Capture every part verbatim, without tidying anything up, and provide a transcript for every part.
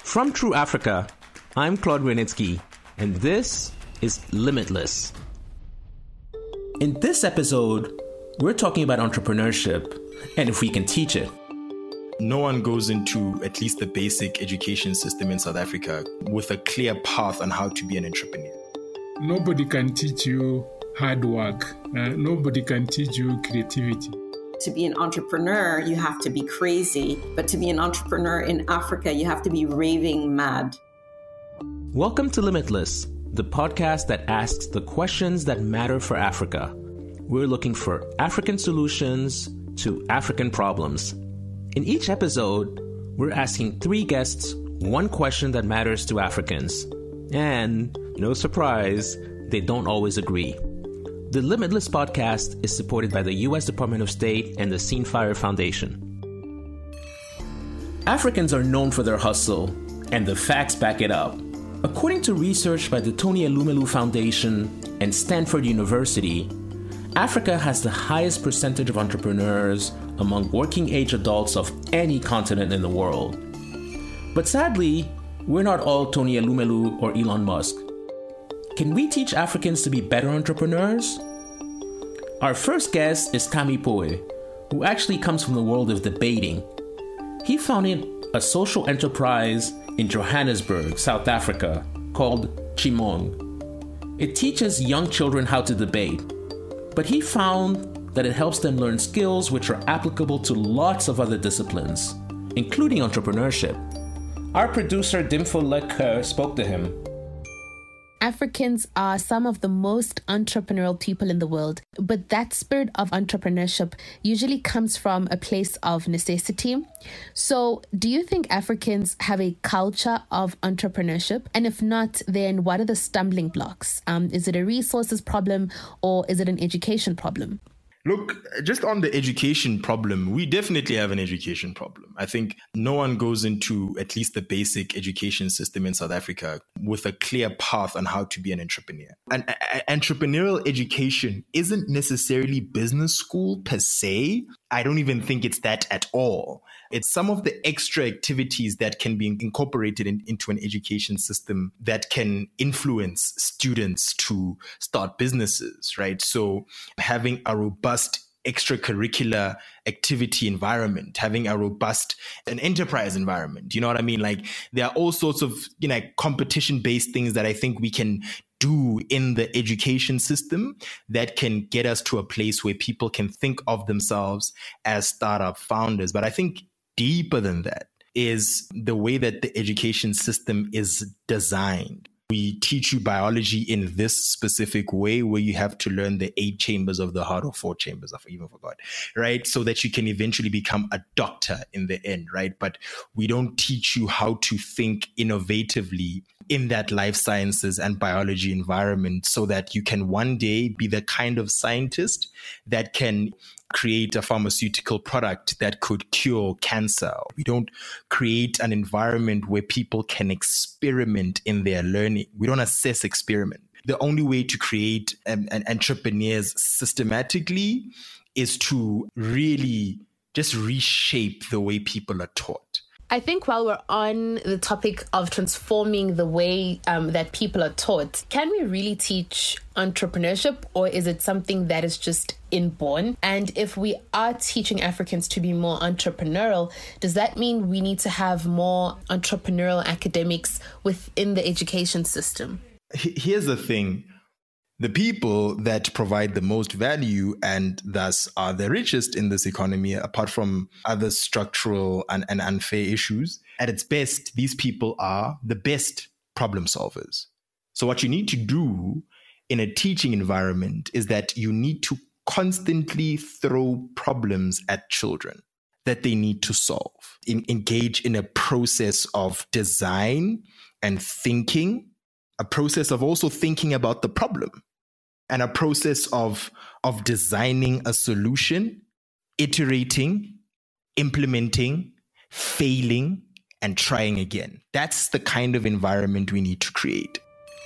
From True Africa, I'm Claude Renitsky, and this is Limitless. In this episode, we're talking about entrepreneurship and if we can teach it. No one goes into at least the basic education system in South Africa with a clear path on how to be an entrepreneur. Nobody can teach you hard work. Uh, nobody can teach you creativity. To be an entrepreneur, you have to be crazy. But to be an entrepreneur in Africa, you have to be raving mad. Welcome to Limitless, the podcast that asks the questions that matter for Africa. We're looking for African solutions to African problems. In each episode, we're asking three guests one question that matters to Africans. And, no surprise, they don't always agree. The Limitless podcast is supported by the U S Department of State and the Scenefire Foundation. Africans are known for their hustle, and the facts back it up. According to research by the Tony Elumelu Foundation and Stanford University, Africa has the highest percentage of entrepreneurs among working-age adults of any continent in the world. But sadly, we're not all Tony Elumelu or Elon Musk. Can we teach Africans to be better entrepreneurs? Our first guest is Tami Poe, who actually comes from the world of debating. He founded a social enterprise in Johannesburg, South Africa, called Chimong. It teaches young children how to debate, but he found that it helps them learn skills which are applicable to lots of other disciplines, including entrepreneurship. Our producer Dimfo Leker spoke to him. Africans are some of the most entrepreneurial people in the world, but that spirit of entrepreneurship usually comes from a place of necessity. So, do you think Africans have a culture of entrepreneurship? And if not, then what are the stumbling blocks? Um, is it a resources problem or is it an education problem? Look, just on the education problem, we definitely have an education problem. I think no one goes into at least the basic education system in South Africa with a clear path on how to be an entrepreneur. And entrepreneurial education isn't necessarily business school per se. I don't even think it's that at all. It's some of the extra activities that can be incorporated in, into an education system that can influence students to start businesses, right? So having a robust extracurricular activity environment, having a robust an enterprise environment, you know what I mean? Like there are all sorts of, you know, competition-based things that I think we can do in the education system that can get us to a place where people can think of themselves as startup founders. But I think deeper than that is the way that the education system is designed. We teach you biology in this specific way where you have to learn the eight chambers of the heart or four chambers, I even forgot, right? So that you can eventually become a doctor in the end, right? But we don't teach you how to think innovatively in that life sciences and biology environment so that you can one day be the kind of scientist that can create a pharmaceutical product that could cure cancer. We don't create an environment where people can experiment in their learning. We don't assess experiment. The only way to create um, an entrepreneurs systematically is to really just reshape the way people are taught. I think while we're on the topic of transforming the way um, that people are taught, can we really teach entrepreneurship, or is it something that is just inborn? And if we are teaching Africans to be more entrepreneurial, does that mean we need to have more entrepreneurial academics within the education system? Here's the thing. The people that provide the most value and thus are the richest in this economy, apart from other structural and, and unfair issues, at its best, these people are the best problem solvers. So what you need to do in a teaching environment is that you need to constantly throw problems at children that they need to solve, in, engage in a process of design and thinking, a process of also thinking about the problem, and a process of, of designing a solution, iterating, implementing, failing, and trying again. That's the kind of environment we need to create.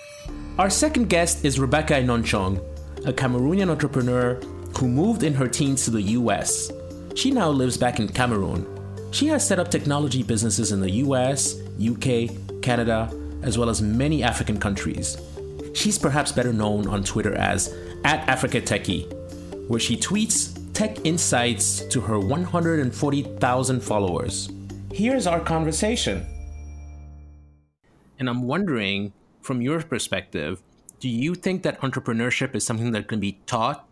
Our second guest is Rebecca Inonchong, a Cameroonian entrepreneur who moved in her teens to the U S. She now lives back in Cameroon. She has set up technology businesses in the U S, U K, Canada, as well as many African countries. She's perhaps better known on Twitter as at Africa Techie, where she tweets tech insights to her one hundred forty thousand followers. Here's our conversation. And I'm wondering, from your perspective, do you think that entrepreneurship is something that can be taught?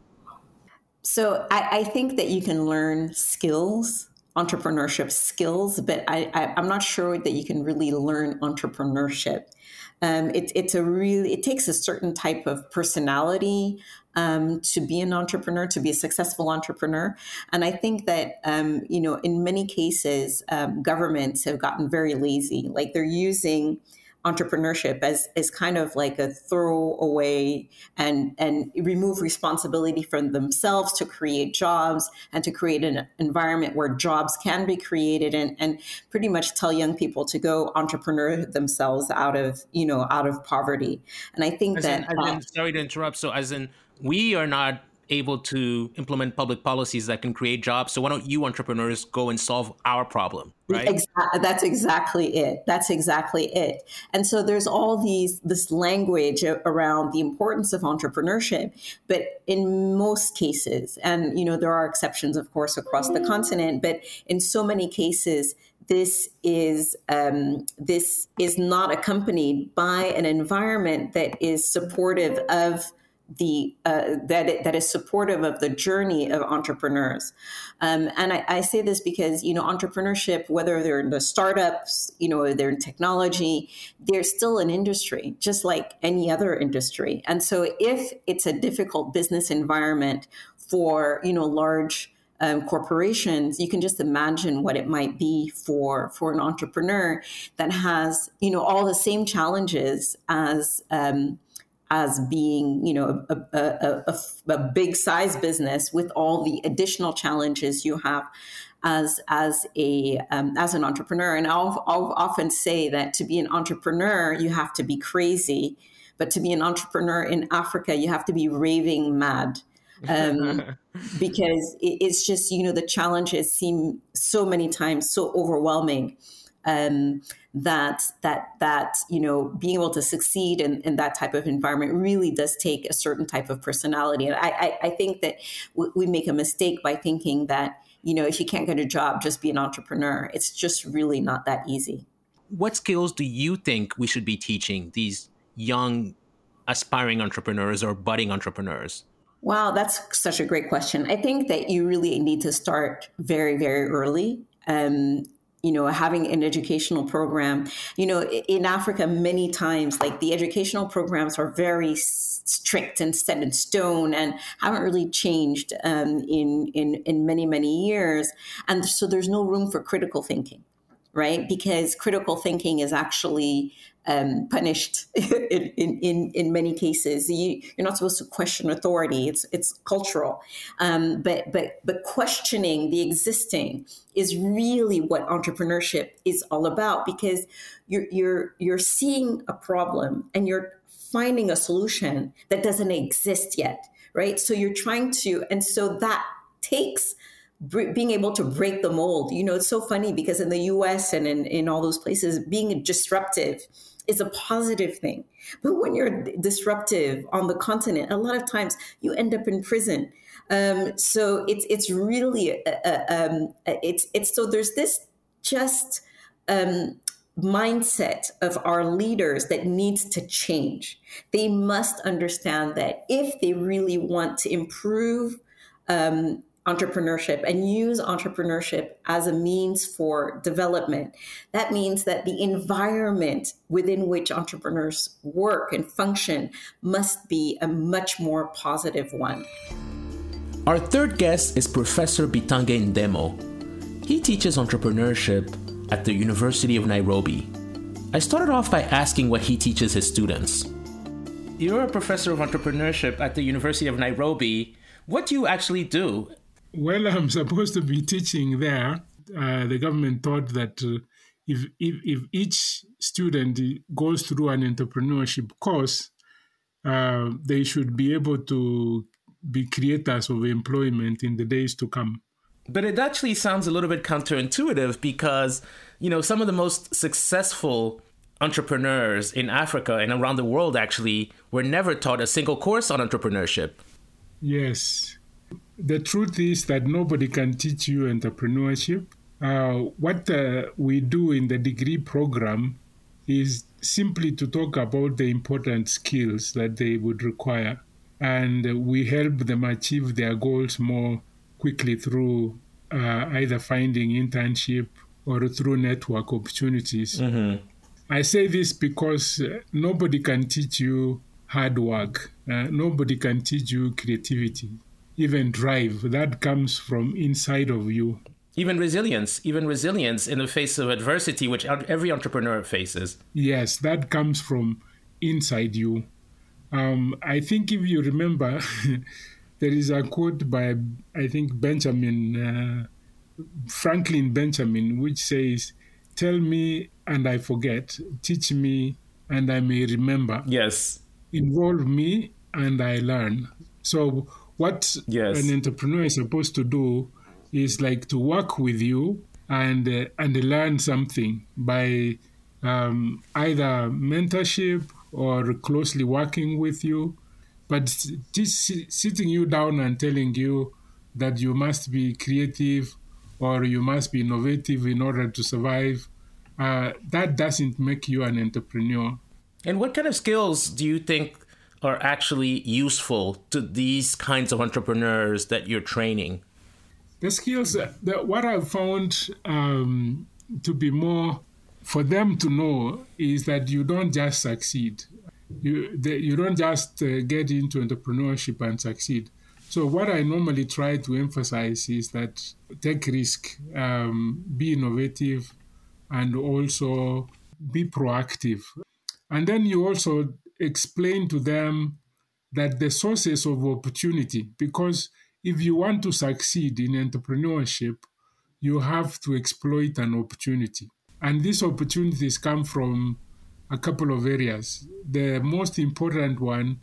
So I, I think that you can learn skills, entrepreneurship skills, but I, I, I'm not sure that you can really learn entrepreneurship. Um, it, it's a really, it takes a certain type of personality um, to be an entrepreneur, to be a successful entrepreneur. And I think that, um, you know, in many cases, um, governments have gotten very lazy. Like they're using entrepreneurship as, as kind of like a throwaway and, and remove responsibility from themselves to create jobs and to create an environment where jobs can be created and, and pretty much tell young people to go entrepreneur themselves out of, you know, out of poverty. And I think as that... In, as uh, in, sorry to interrupt. So as in, we are not able to implement public policies that can create jobs. So why don't you entrepreneurs go and solve our problem, right? Exactly. That's exactly it. That's exactly it. And so there's all these, this language around the importance of entrepreneurship, but in most cases, and, you know, there are exceptions, of course, across the continent, but in so many cases, this is um, this is not accompanied by an environment that is supportive of the uh, that it, that is supportive of the journey of entrepreneurs. Um, and I, I say this because, you know, entrepreneurship, whether they're in the startups, you know, they're in technology, they're still an industry, just like any other industry. And so if it's a difficult business environment for, you know, large um, corporations, you can just imagine what it might be for, for an entrepreneur that has, you know, all the same challenges as um as being, you know, a, a, a, a big size business with all the additional challenges you have as as a um, as an entrepreneur. And I'll, I'll often say that to be an entrepreneur, you have to be crazy, but to be an entrepreneur in Africa, you have to be raving mad. Um, because it, it's just, you know, the challenges seem so many times so overwhelming. Um, that that that you know, being able to succeed in, in that type of environment really does take a certain type of personality. And I, I, I think that w- we make a mistake by thinking that, you know, if you can't get a job, just be an entrepreneur. It's just really not that easy. What skills do you think we should be teaching these young aspiring entrepreneurs or budding entrepreneurs? Wow, that's such a great question. I think that you really need to start very, very early. Um, you know, having an educational program, you know, in Africa, many times, like the educational programs are very strict and set in stone and haven't really changed um, in, in, in many, many years. And so there's no room for critical thinking, right? Because critical thinking is actually um, punished in, in, in many cases. You, you're not supposed to question authority. It's, it's cultural. Um, but, but, but questioning the existing is really what entrepreneurship is all about, because you're, you're, you're seeing a problem and you're finding a solution that doesn't exist yet, right? So you're trying to, and so that takes being able to break the mold. You know, it's so funny because in the U S and in, in all those places, being disruptive is a positive thing. But when you're disruptive on the continent, a lot of times you end up in prison. Um, so it's it's really uh, um, it's it's so there's this just um, mindset of our leaders that needs to change. They must understand that if they really want to improve um, entrepreneurship and use entrepreneurship as a means for development, that means that the environment within which entrepreneurs work and function must be a much more positive one. Our third guest is Professor Bitange Ndemo. He teaches entrepreneurship at the University of Nairobi. I started off by asking what he teaches his students. You're a professor of entrepreneurship at the University of Nairobi. What do you actually do? Well, I'm supposed to be teaching there. Uh, the government thought that uh, if, if if each student goes through an entrepreneurship course, uh, they should be able to be creators of employment in the days to come. But it actually sounds a little bit counterintuitive because, you know, some of the most successful entrepreneurs in Africa and around the world actually were never taught a single course on entrepreneurship. Yes. The truth is that nobody can teach you entrepreneurship. Uh, what uh, we do in the degree program is simply to talk about the important skills that they would require. And we help them achieve their goals more quickly through uh, either finding internship or through network opportunities. Mm-hmm. I say this because uh, nobody can teach you hard work. Uh, nobody can teach you creativity, even drive. That comes from inside of you. Even resilience, even resilience in the face of adversity, which every entrepreneur faces. Yes, that comes from inside you. Um, I think if you remember, there is a quote by, I think, Benjamin, uh, Franklin Benjamin, which says, "Tell me and I forget, teach me and I may remember. Yes. Involve me and I learn." So what yes. an entrepreneur is supposed to do is like to work with you and uh, and learn something by um, either mentorship or closely working with you, but just sitting you down and telling you that you must be creative or you must be innovative in order to survive, uh, that doesn't make you an entrepreneur. And what kind of skills do you think are actually useful to these kinds of entrepreneurs that you're training? The skills, that what I've found um, to be more for them to know is that you don't just succeed. You the, you don't just uh, get into entrepreneurship and succeed. So what I normally try to emphasize is that take risk, um, be innovative, and also be proactive. And then you also explain to them that the sources of opportunity, because if you want to succeed in entrepreneurship, you have to exploit an opportunity. And these opportunities come from a couple of areas. The most important one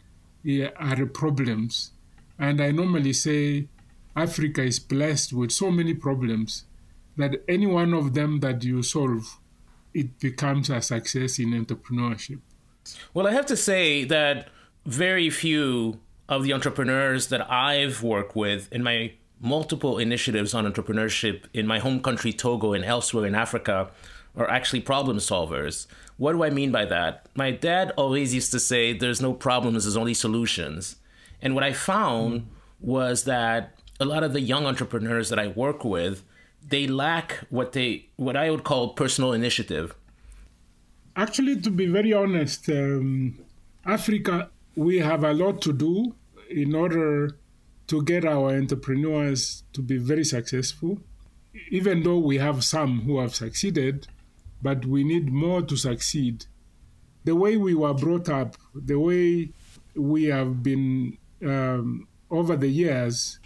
are problems. And I normally say Africa is blessed with so many problems that any one of them that you solve, it becomes a success in entrepreneurship. Well, I have to say that very few of the entrepreneurs that I've worked with in my multiple initiatives on entrepreneurship in my home country, Togo, and elsewhere in Africa are actually problem solvers. What do I mean by that? My dad always used to say, there's no problems, there's only solutions. And what I found was that a lot of the young entrepreneurs that I work with, they lack what they what I would call personal initiative. Actually, to be very honest, um, Africa, we have a lot to do in order to get our entrepreneurs to be very successful. Even though we have some who have succeeded, but we need more to succeed. The way we were brought up, the way we have been um, over the years,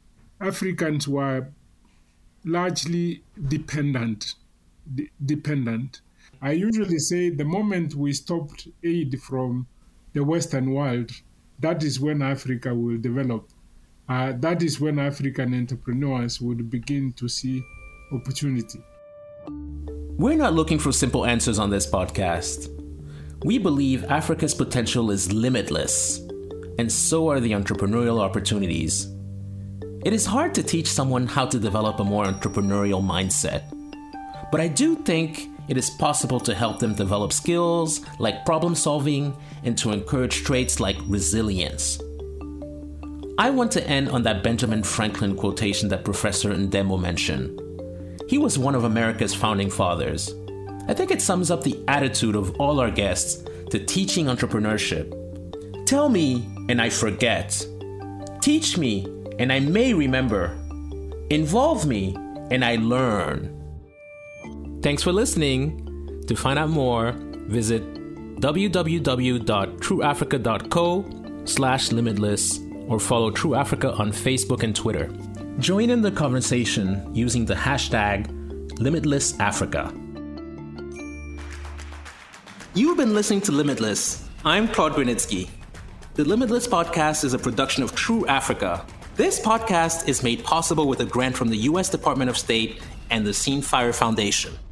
Africans were largely dependent. D- dependent. I usually say the moment we stopped aid from the Western world, that is when Africa will develop. Uh, that is when African entrepreneurs would begin to see opportunity. We're not looking for simple answers on this podcast. We believe Africa's potential is limitless, and so are the entrepreneurial opportunities. It is hard to teach someone how to develop a more entrepreneurial mindset, but I do think it is possible to help them develop skills like problem solving and to encourage traits like resilience. I want to end on that Benjamin Franklin quotation that Professor Ndemo mentioned. He was one of America's founding fathers. I think it sums up the attitude of all our guests to teaching entrepreneurship. Tell me and I forget. Teach me and I may remember. Involve me and I learn. Thanks for listening. To find out more, visit w w w dot true africa dot co slash limitless or follow True Africa on Facebook and Twitter. Join in the conversation using the hashtag LimitlessAfrica. You've been listening to Limitless. I'm Claude Granitsky. The Limitless podcast is a production of True Africa, This podcast is made possible with a grant from the U S Department of State and the Scene Fire Foundation.